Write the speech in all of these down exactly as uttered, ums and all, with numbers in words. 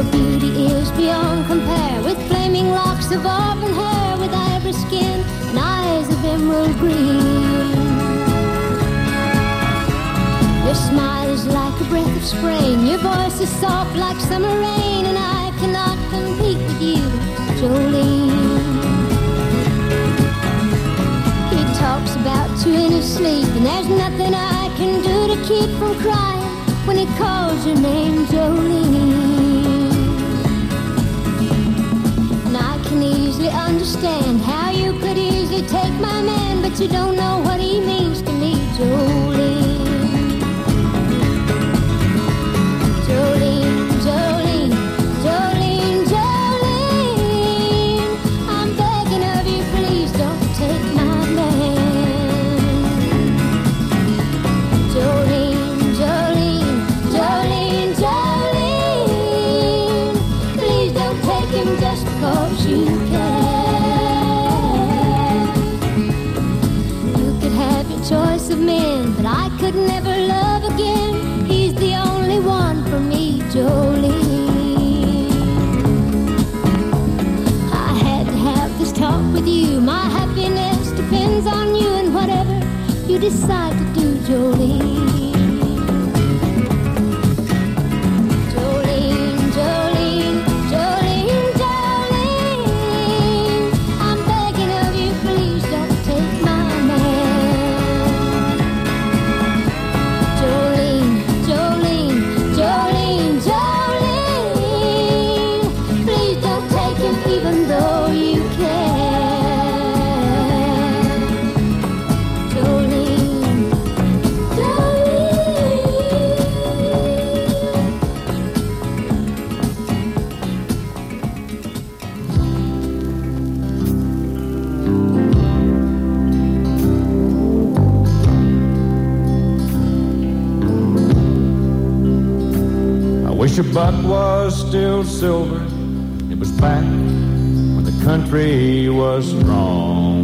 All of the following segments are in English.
beauty is beyond compare, with flaming locks of auburn hair, with ivory skin and eyes of emerald green. Your smile is like a breath of spring, your voice is soft like summer rain, and I cannot compete with you, Jolene. He talks about you in his sleep, and there's nothing I can do to keep from crying when he calls your name, Jolene. And I can easily understand how you could easily take my man, but you don't know what he means to me, Jolene. Jolene, Jolene, Jolene, Jolene, I'm begging of you, please don't take my man. Jolene, Jolene, Jolene, Jolene, please don't take him just cause you can. You could have your choice of men, but I could never love again. He's the only one for me, Jolene. I had to have this talk with you. My happiness depends on you, and whatever you decide to do, Jolene. Jolene, Jolene, Jolene, Jolene, I'm begging of you, please don't take my man. Jolene, Jolene, Jolene, Jolene, please don't take him even though you can. Jolene, I wish a buck was still silver. It was back when the country was strong.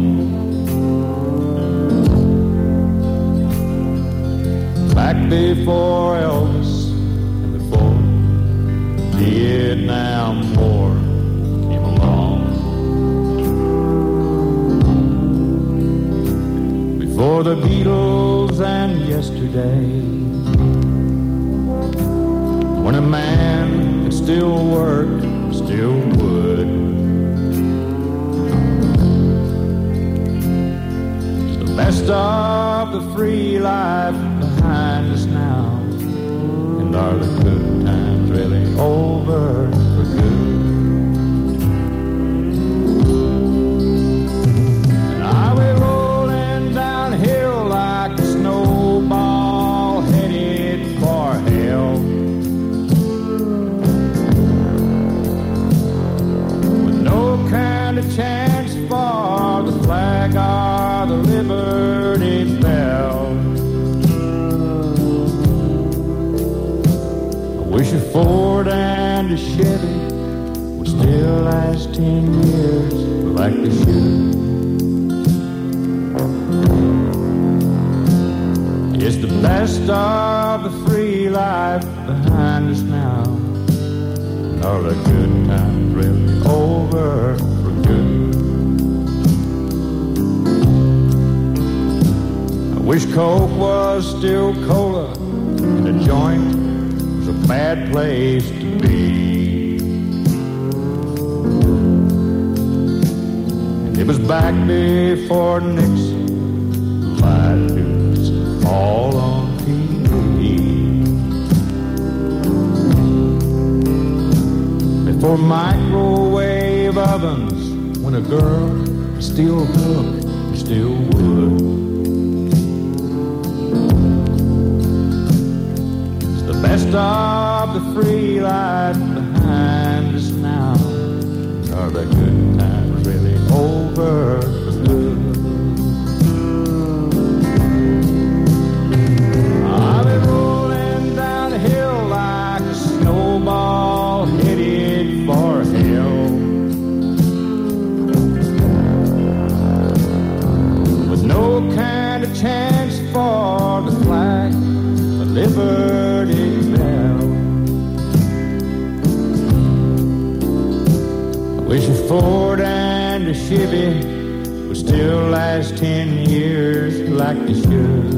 Back before Elvis and before the Vietnam War came along. Before the Beatles and yesterday, when a man could still work, still would. It's the best of the free life behind us now, and are the good times really over for good? And are we rolling downhill like a snowball headed for hell? Kind of chance for the flag or the Liberty Bell. I wish a Ford and a Chevy would still last ten years like they should. It's the best of the free life behind us now, and all the good times really over for good. I wish Coke was still cola, and a joint was a bad place to be. And it was back before Nixon lied to us all on T V. For microwave ovens, when a girl could still cook and still would. It's the best of the free life behind us now. Are the good times really over for good? Are they rolling down the hill like a snowball headed for hell? With no kind of chance for the flag, the Liberty Bell. Wish a Ford and a Chevy would still last ten years like they should.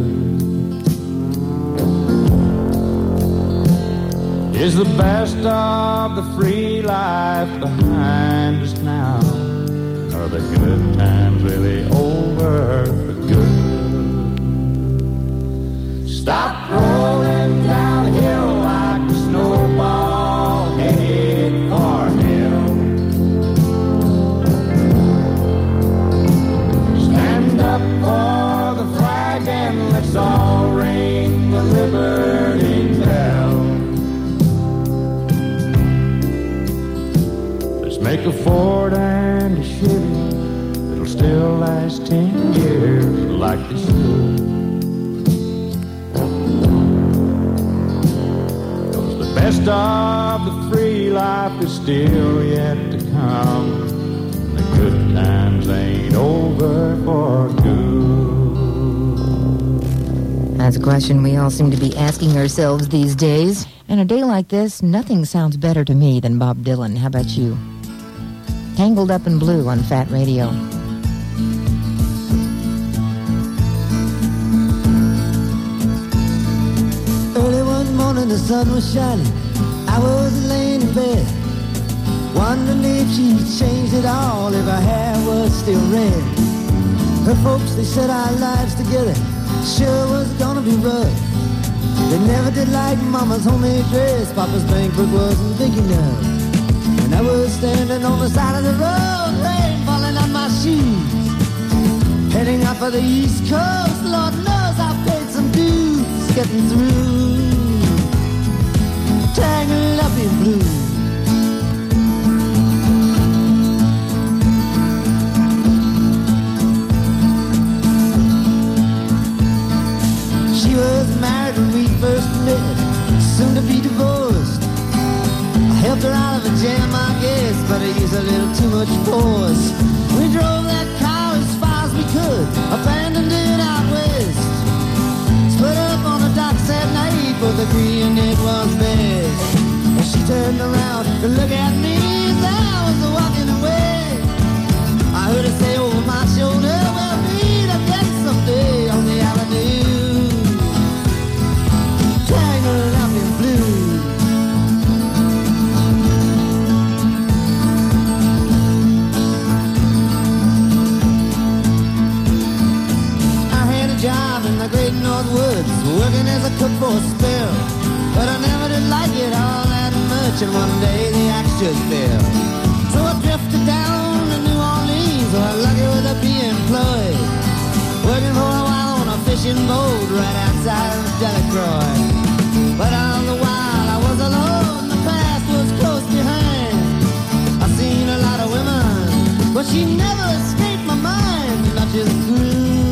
Is the best of the free life behind us now? Are the good times really over for good? Stop rolling downhill like a snowball headed for hell. Stand up for the flag and let's all ring the Liberty Bell. Make a Ford and a Chevy that'll still last ten years like they should. Cause the best of the free life is still yet to come. The good times ain't over for good. That's a question we all seem to be asking ourselves these days. And a day like this, nothing sounds better to me than Bob Dylan. How about you? Tangled Up in Blue on Fat Radio. Early one morning the sun was shining. I was laying in bed, wondering if she changed it all, if her hair was still red. Her folks, they said our lives together sure was gonna be rough. They never did like Mama's homemade dress, Papa's bank book wasn't big enough. And I was standing on the side of the road, rain falling on my shoes, heading out for the East Coast. Lord knows I've paid some dues getting through, tangled up in blue. She was married when we first met, soon to be divorced. Helped her out of a jam, I guess, but I used a little too much force. We drove that car as far as we could, abandoned it out west. Split up on the docks at night, both agreeing it was best. And she turned around to look at me as I was walking away. I heard her say over my shoulder, we'll meet again someday on the avenue, tangled up in blue. Job in the great North Woods, working as a cook for a spell. But I never did like it all that much, and one day the axe just fell. So I drifted down to New Orleans, so I lucky with a be employed, working for a while on a fishing boat right outside of Delacroix. But all the while I was alone, the past was close behind. I seen a lot of women, but she never escaped my mind. I just grew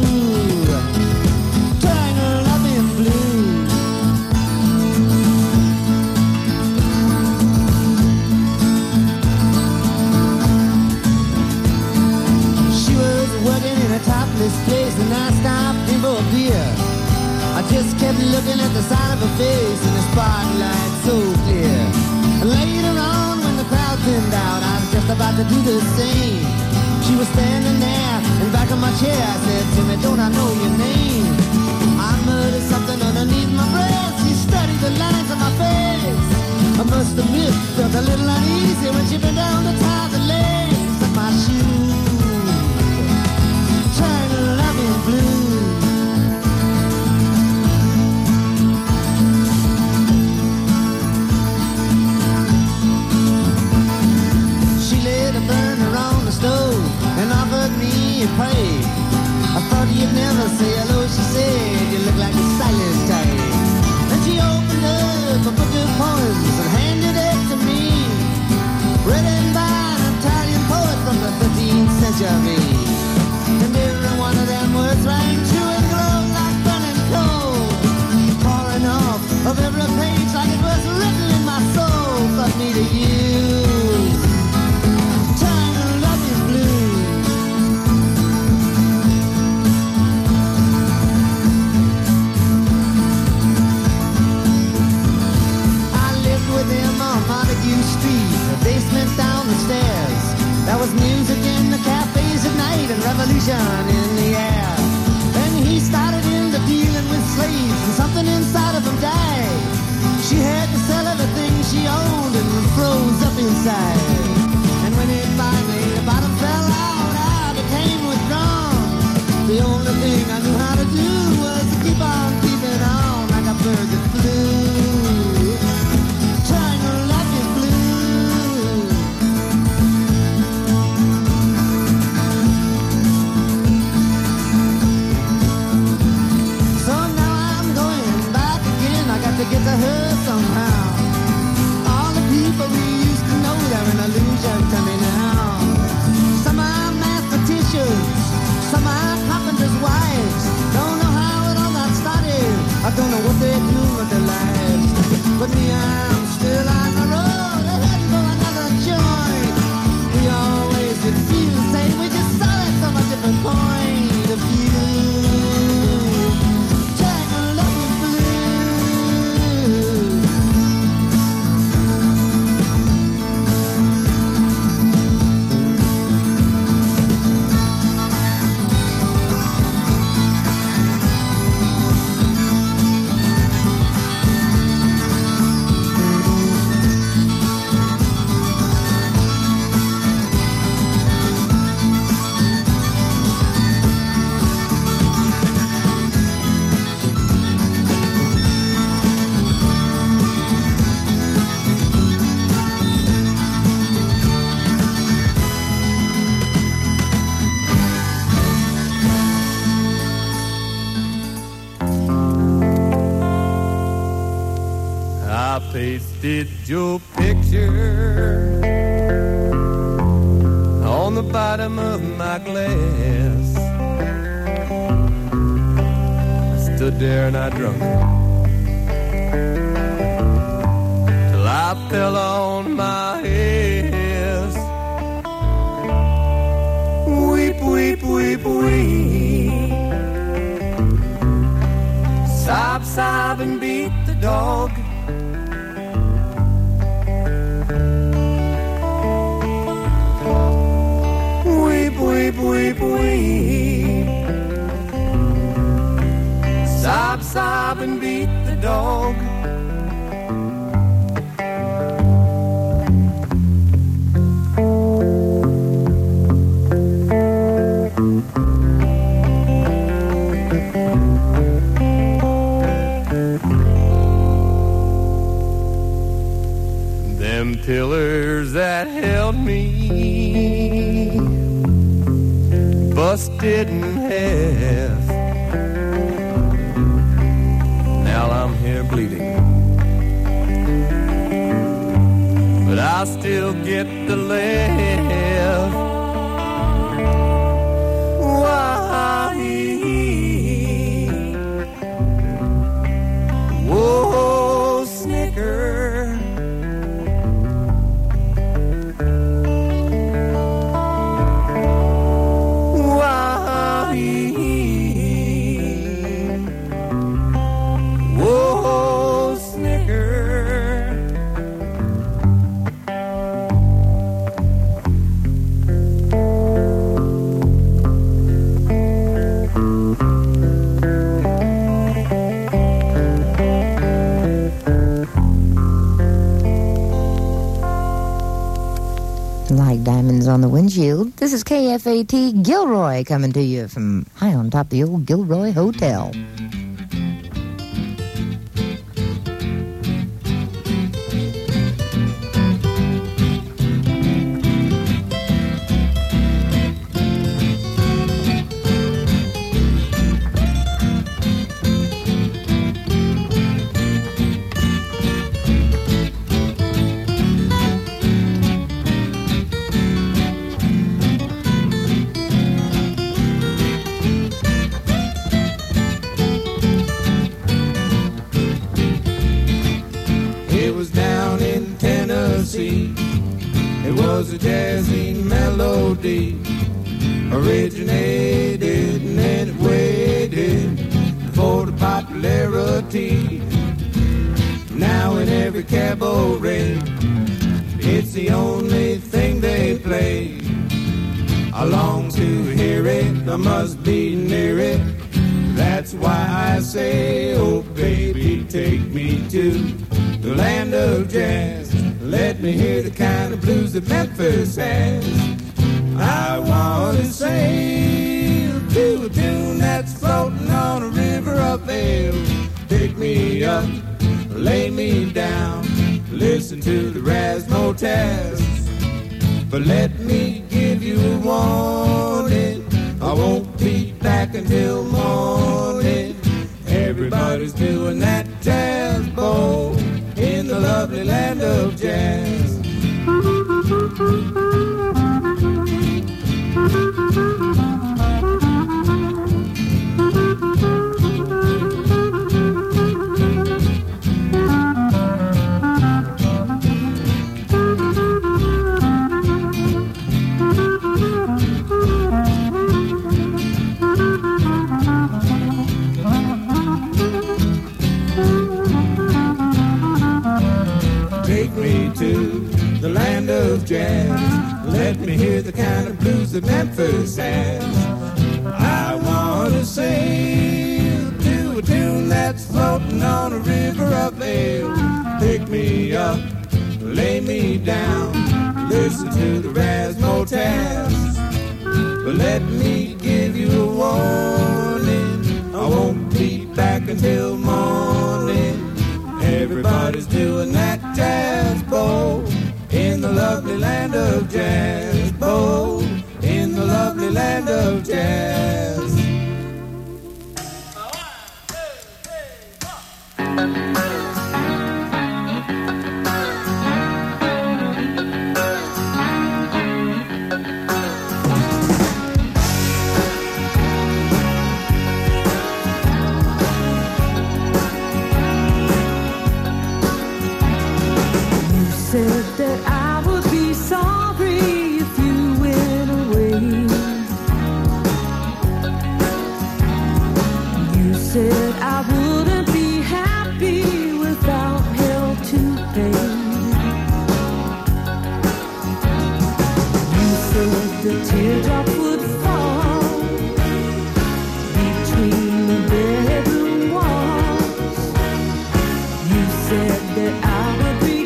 topless place, and I stopped in for a beer. I just kept looking at the side of her face in the spotlight so clear. And later on when the crowd thinned out, I was just about to do the same. She was standing there in back of my chair. I said to me, don't I know your name? I muttered something underneath my breath. She studied the lines on my face. I must admit, felt a little uneasy when she bent down to tie the laces of my shoes. Tangled up in blue. She laid a burner on the stove and offered me a pipe. I thought you'd never say hello, she said. You look like a silent type. Then she opened up a book of poems and handed it to me, written by an Italian poet from the thirteenth century. And every one of them words rang true and glowed like burning coal, pouring off of every page like it was written in my soul. But me to you, tangled up in blue. I lived with him on Montague Street, the basement down the stairs. revolution in the air. Then he started into dealing with slaves, and something inside of him died. She had to sell everything she owned and froze up inside. And when it finally, the bottom fell out, I became withdrawn. The only thing I knew how to do was to keep on keeping on like a bird that flew. Trying to life is blue. So now I'm going back again. I got to get to her somehow. All the people we used to know, they're an illusion to me now. Some are mathematicians, some are carpenters' wives. Don't know how it all got started. I don't know what they do with their lives. But me, I'm still on the road, heading for another joint. We always did feel the same. We just saw it from a different point of view. Tangled up in blue. I pasted your picture on the bottom of my glass. I stood there and I drunk till I fell on my ass. Weep, weep, weep, weep. Sob, sob and beat the dog. Weep, weep, weep. Sob, sob and beat the dog. Them pillars that held me busted in half. Now I'm here bleeding, but I still get the laugh. Why? Whoa, snicker. Like diamonds on the windshield, this is K F A T Gilroy coming to you from high on top of the old Gilroy Hotel. It was a jazzy melody, originated and then it waited for the popularity. Now in every cabaret, it's the only thing they play. I long to hear it I must be near it. That's why I say, oh baby, take me to the land of jazz. Let me hear the kind of blues that Memphis has. I want to sail to a tune that's floating on a river of ale. Pick me up, lay me down, listen to the razzmatazz. But let me give you a warning, I won't be back until morning. Everybody's doing that jazz bowl in the lovely land of jazz. The land of jazz. Let me hear the kind of blues that Memphis has. I want to sail to a tune that's floating on a river of ale. Pick me up, lay me down, listen to the razzmatazz. But let me give you a warning, I won't be back until morning. Everybody's doing that jazz bowl in the lovely land of jazz. Bowl in the lovely land of jazz. Said that I would be sorry if you went away. You said I wouldn't be happy without hell to pay. You said the teardrop would fall between the bedroom walls. You said that I would be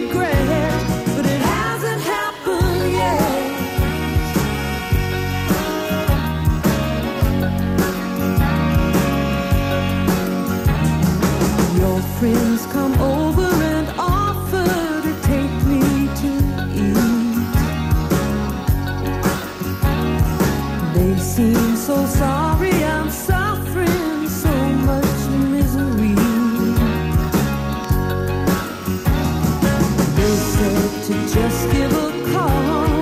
friends come over and offer to take me to eat. They seem so sorry I'm suffering so much misery. They said to just give a call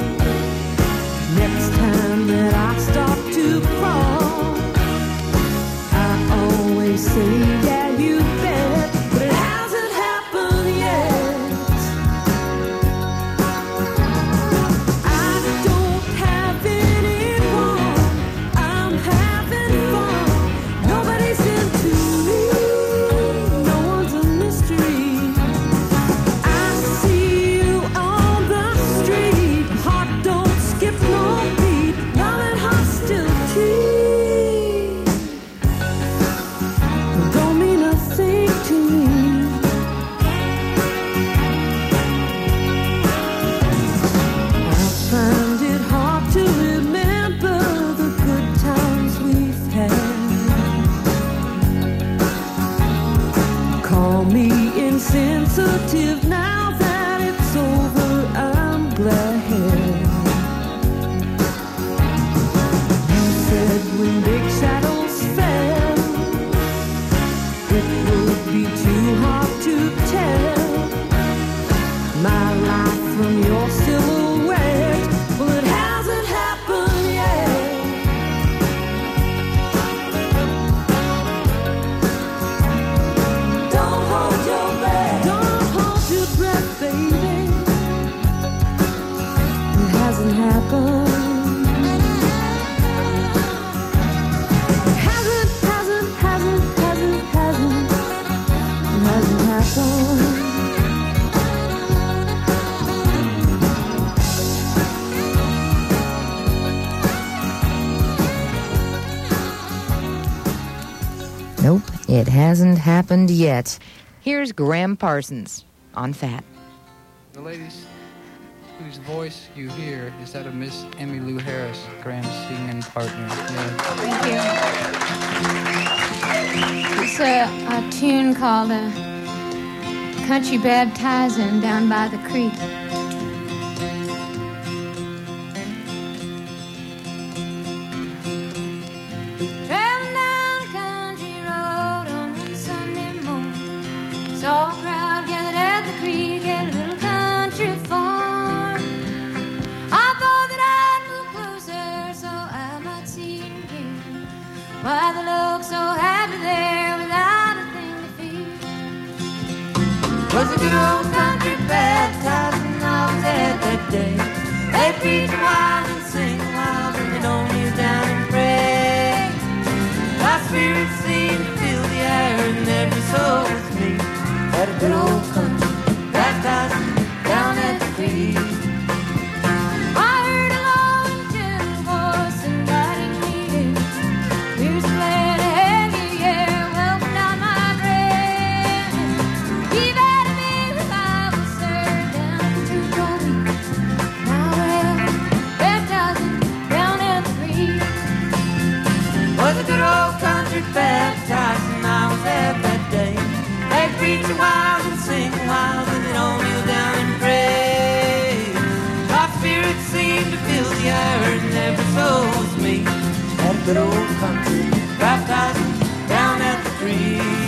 next time that I stop to crawl. I always say, yeah, you bet, but it hasn't happened yet. I don't have anyone, I'm having fun. Nobody's into me, no one's a mystery. I see you on the street, heart don't skip no beat, love and hostility. Insensitive, now that it's over, I'm glad. You said when big shadows fell, it would be too hard to tell my life from your silhouette. Well, it hasn't happened yet. Don't hold your breath. Don't hold your breath, baby. It hasn't happened. It hasn't, hasn't, hasn't, hasn't, hasn't. It hasn't happened. It hasn't happened yet. Here's Graham Parsons on Fat. The ladies whose voice you hear is that of Miss Emmylou Harris, Graham's singing partner. Yeah. Thank you. It's a, a tune called uh, Country Baptizing Down by the Creek. Traveling down a country road on one Sunday morning, saw a crowd gathered at the creek at a little country farm. I thought that I'd move closer so I might see him again. Why they look so happy there without a thing to fear. Was a good old country baptizing I was at that day. They preach wild and sing wild and they don't kneel down and pray. My spirit seemed to fill the air and every soul was me. At a good old country baptizing down at the creek. I heard a low and gentle voice inviting me in. We're so glad to have you here. Welcome down my grave. We've had a big revival, sir, down in Church all week. Now we're baptizing down at the creek. Was a good old country baptizing I was at that day. They preach wild and sing wild and they don't kneel down and pray. My spirit seemed to fill the air and every soul was me. At a good old country baptizing down at the creek.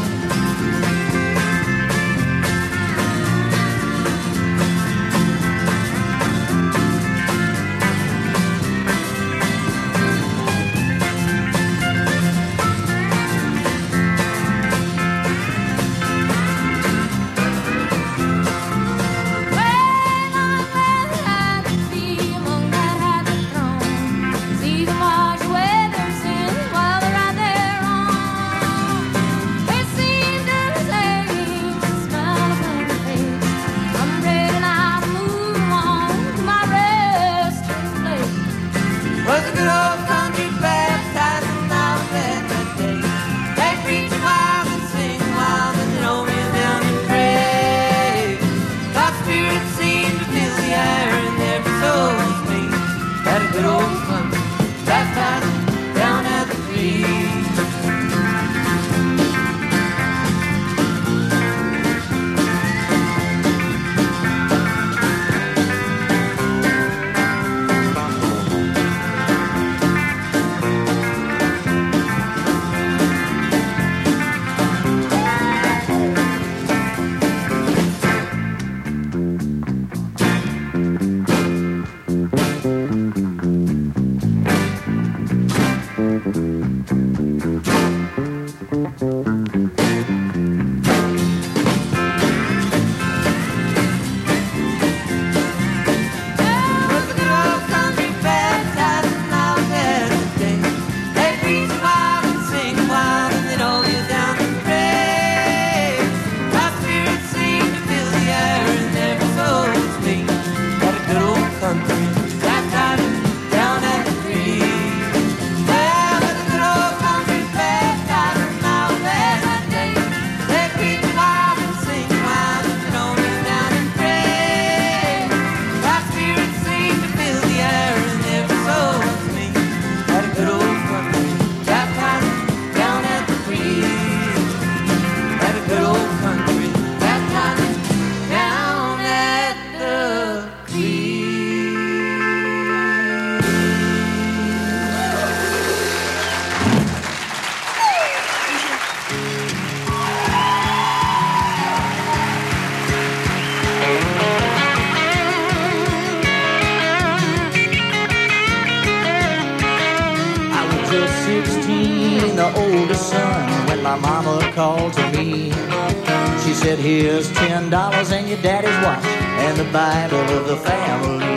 The oldest son, when my mama called to me, she said, here's ten dollars and your daddy's watch and the Bible of the family.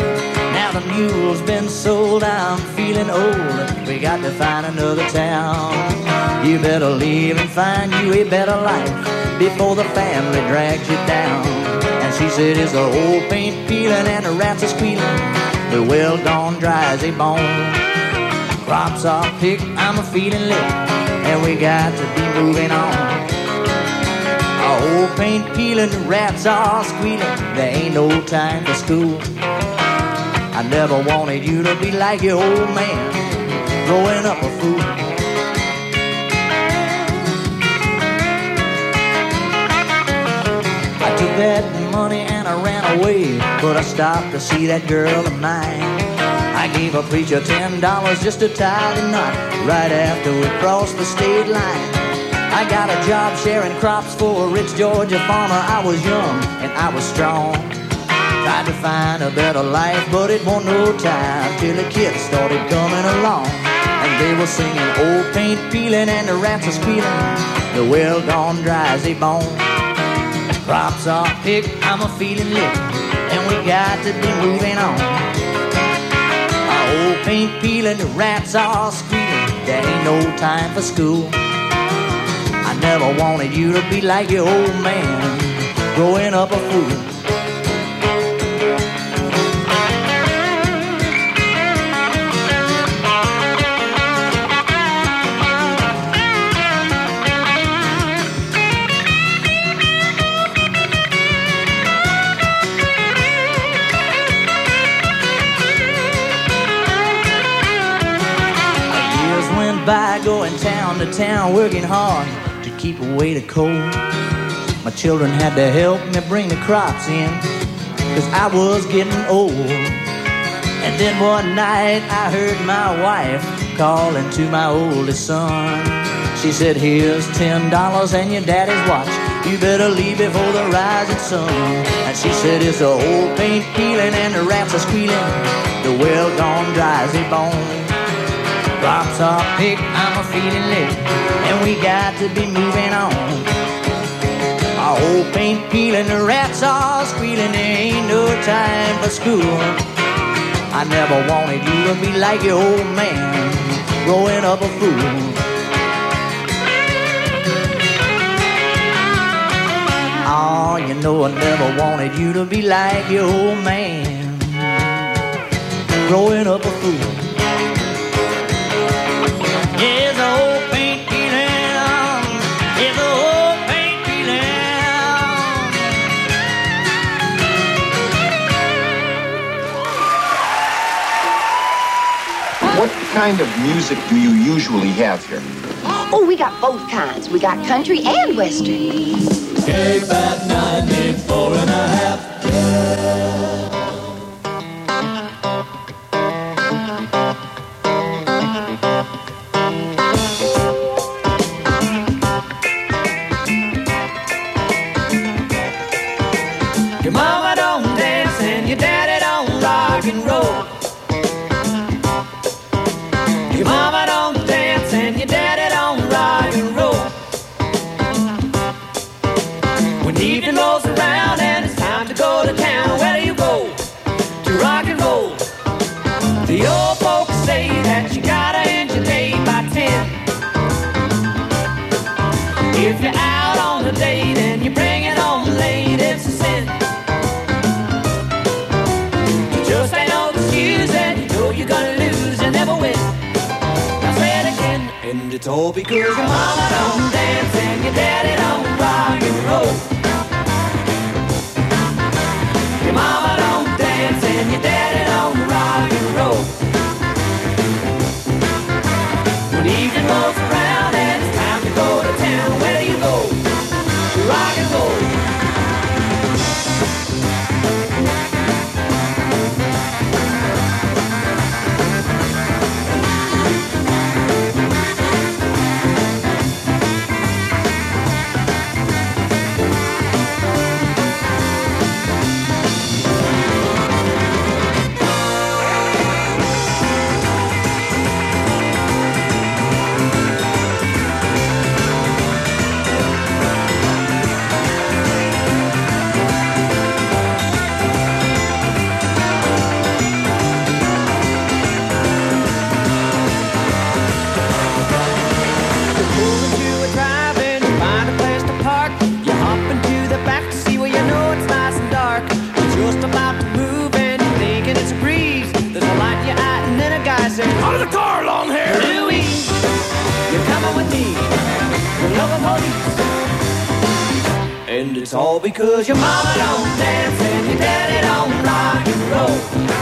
Now the mule's been sold, I'm feeling old, we got to find another town. You better leave and find you a better life before the family drags you down. And she said, is the old paint peeling and the rats are squealing, the well gone dry as a bone. Crops are picked, I'm a feeding lick, and we got to be moving on. Our old paint peeling, the rats are squealing, there ain't no time for school. I never wanted you to be like your old man, growing up a fool. I took that money and I ran away, but I stopped to see that girl of mine. I gave a preacher ten dollars just to tie the knot right after we crossed the state line. I got a job sharing crops for a rich Georgia farmer. I was young and I was strong, tried to find a better life, but it wasn't no time till the kids started coming along. And they were singing old paint peeling and the rats are squealing, the well gone dry as a bone. Crops are picked, I'm a feeling lit, and we got to be moving on. Our old paint peeling, the rats are squealing, there ain't no time for school. I never wanted you to be like your old man, growing up a fool. By going town to town, working hard to keep away the cold. My children had to help me bring the crops in, cause I was getting old. And then one night I heard my wife calling to my oldest son. She said, here's ten dollars and your daddy's watch, you better leave before the rising sun. And she said, it's the old paint peeling and the rats are squealing, the well gone dry as a bone. Crops are picked, I'm a feeling lit, and we got to be moving on. Our old paint peeling, the rats are squealing, there ain't no time for school. I never wanted you to be like your old man, growing up a fool. Oh, you know I never wanted you to be like your old man, growing up a fool. Here's the old paint peeling, here's the old paint peeling. What kind of music do you usually have here? Oh, we got both kinds. We got country and western. Cape at ninety-four and a half. Your mama don't dance and your daddy don't rock and roll. Your mama don't dance and your daddy don't rock and roll. When evening rolls around and it's time to go to town, where do you go to rock and roll? The old folks say that you gotta end your day by ten. If you're out on a date and you bring it home late, it's a sin. Just ain't no excuse and you know you're gonna lose and never win. Now say it again. And it's all because your mama don't dance and your daddy don't rock and roll. Your mama don't dance and your daddy don't rock and roll. When evening rolls around and it's time to go to town, where do you go to rock and roll? with me. You love the police. And it's all because your mama don't dance and your daddy don't rock and roll.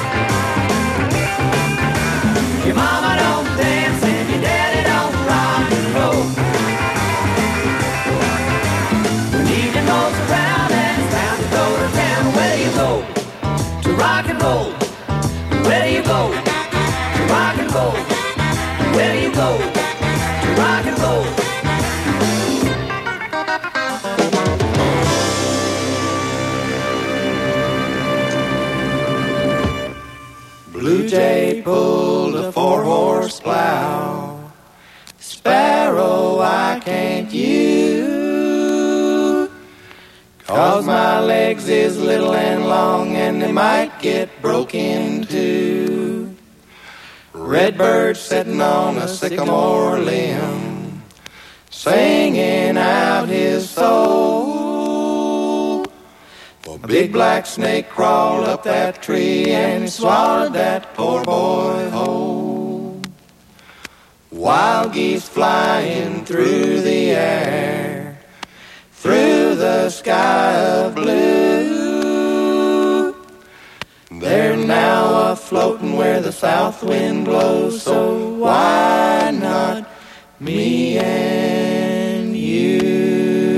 Your mama don't dance and your daddy don't rock and roll. When evening rolls around and it's time to go to town, where do you go? To rock and roll. Where do you go? To rock and roll. Where do you go? To rock and roll. Blue Jay pulled a four-horse plow. Sparrow, why can't you? 'Cause my legs is little and long and they might get broke into. Redbird sitting on a sycamore limb, singing out his soul. A big black snake crawled up that tree and he swallowed that poor boy whole. Wild geese flying through the air, through the sky of blue. They're now a-floating where the south wind blows, so why not me and you?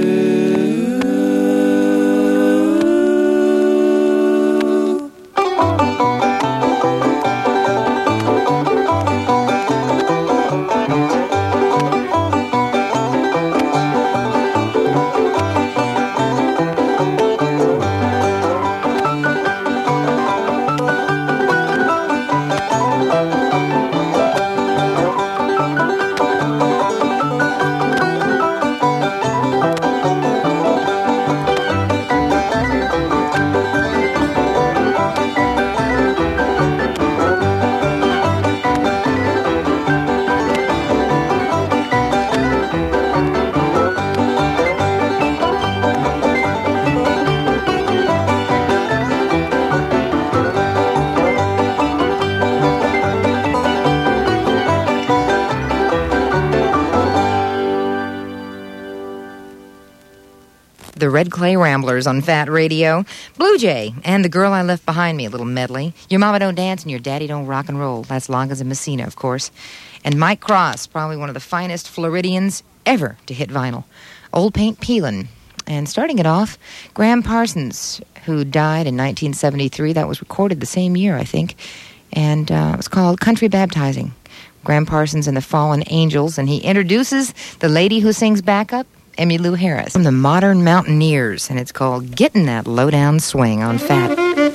The Red Clay Ramblers on Fat Radio. Blue Jay and The Girl I Left Behind Me, a little medley. Your Mama Don't Dance and Your Daddy Don't Rock and Roll. That's Longas and Messina, of course. And Mike Cross, probably one of the finest Floridians ever to hit vinyl. Old Paint Peelin'. And starting it off, Graham Parsons, who died in nineteen seventy-three. That was recorded the same year, I think. And uh, it was called Country Baptizing. Graham Parsons and the Fallen Angels. And he introduces the lady who sings backup, Emmylou Harris, from the Modern Mountaineers, and it's called Gettin' That Lowdown Swing on Fat.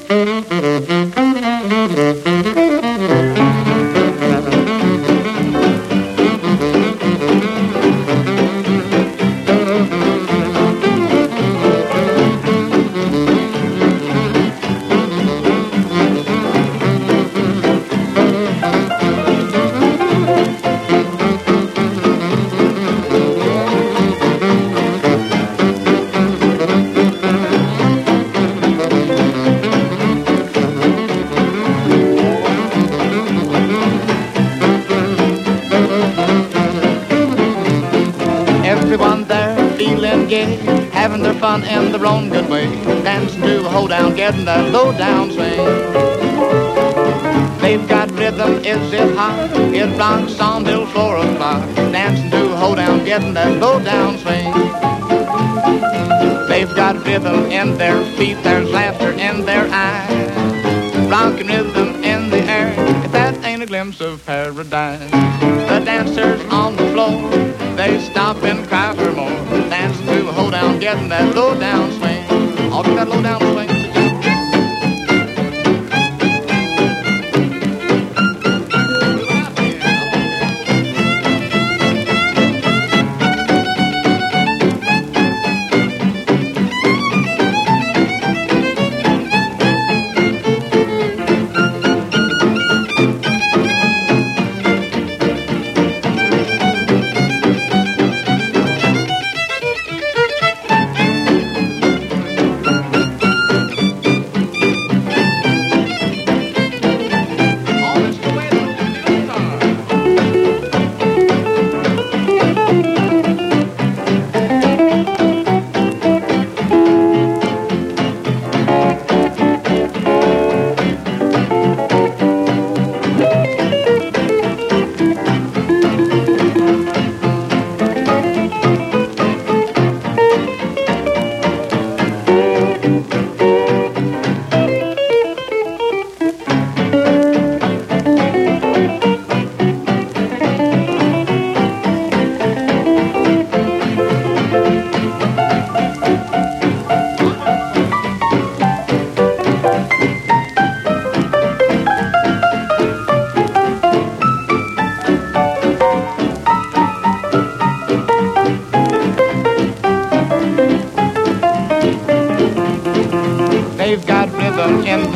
Having their fun in their own good way, dancing to a hoedown, getting that low down swing. They've got rhythm, is it hot? It rocks on till four o'clock, dancing to a hoedown, getting that low down swing. They've got rhythm in their feet, there's laughter in their eyes, rocking rhythm in the air, if that ain't a glimpse of paradise. The dancers on the floor, they stop and cry for more, dancing to a hoedown, getting that low down swing. All to that low down swing.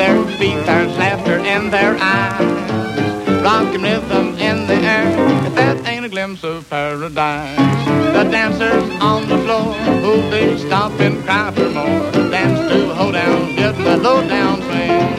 their feet, there's laughter in their eyes. Rockin' rhythm in the air, if that ain't a glimpse of paradise. The dancers on the floor, who they stop and cry for more. Dance to hold down, get the low down swing.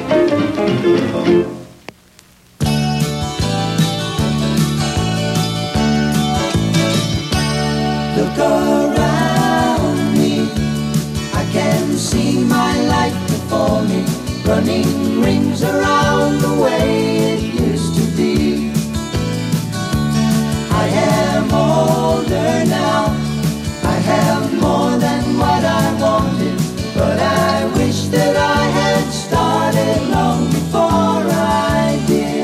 Look around me, I can see my life before me, running rings around the way it used to be. I am older now, I have more than what I wanted, but I wish that I had started long before I did.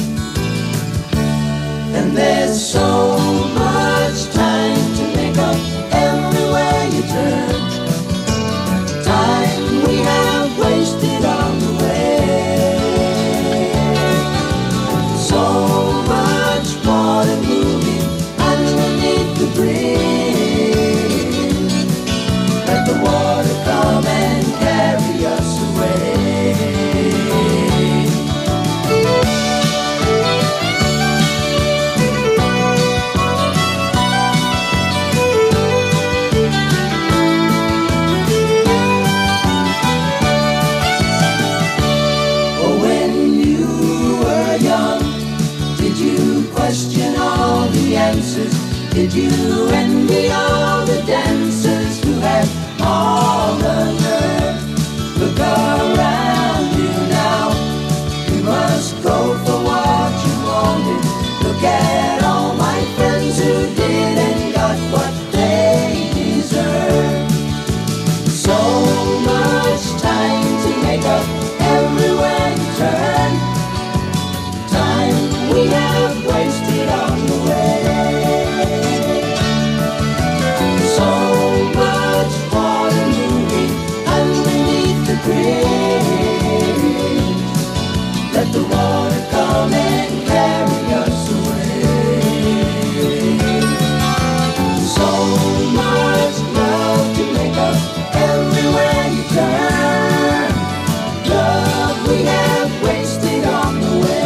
And there's so much time to make up everywhere you turn, time we have wasted on the way. So much water moving underneath the bridge. Let the water come and carry us away. Question all the answers. Did you envy all the dancers who had all the nerve? Look around you now, you must go for what you wanted. Look at all my friends who did and got what they deserve. So much time to make up everywhere you turn, time we have wasted on the way. So much water moving underneath the bridge. Let the water come and carry us away. So much love to make up everywhere you turn, love we have wasted on the way.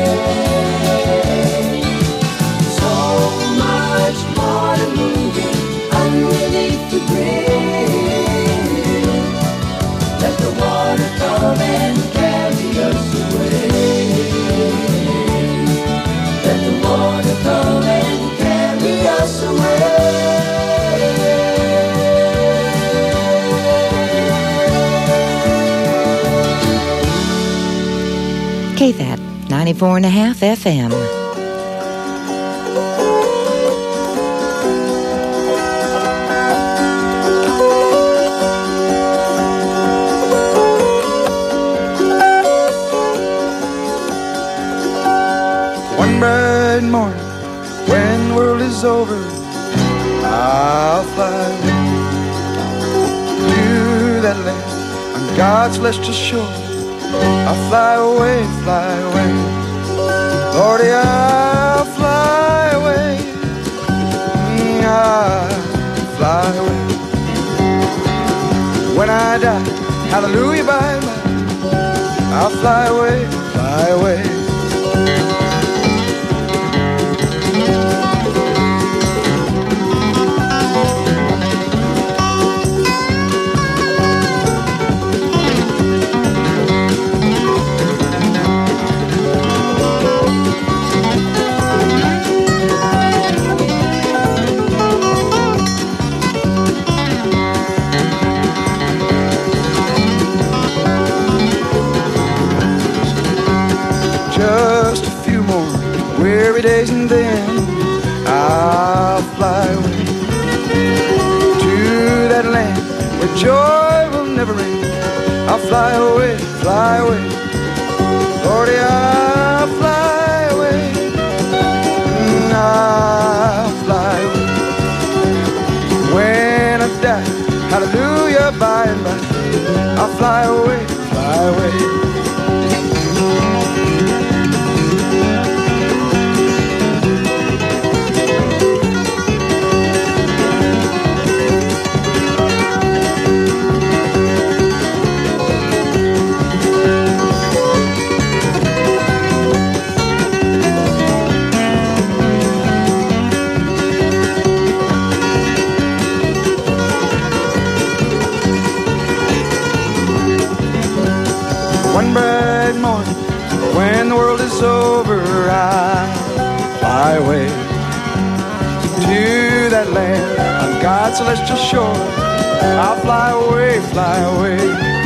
Underneath the bridge, let the water come and carry us away. Let the water come and carry us away. K F A T ninety-four and a half F M. Bright morning, when the world is over, I'll fly away to that land on God's celestial shore. I'll fly away, fly away, Lordy, I'll fly away, I'll fly away. When I die, hallelujah, bye bye, I'll fly away, fly away. Just a few more weary days and then I'll fly away to that land where joy will never end. I'll fly away, fly away, Lordy, I'll fly away, I'll fly away. When I die, hallelujah, by and by, I'll fly away, fly away. twilight morning, when the world is over, I'll fly away to that land on God's celestial shore. I'll fly away, fly away.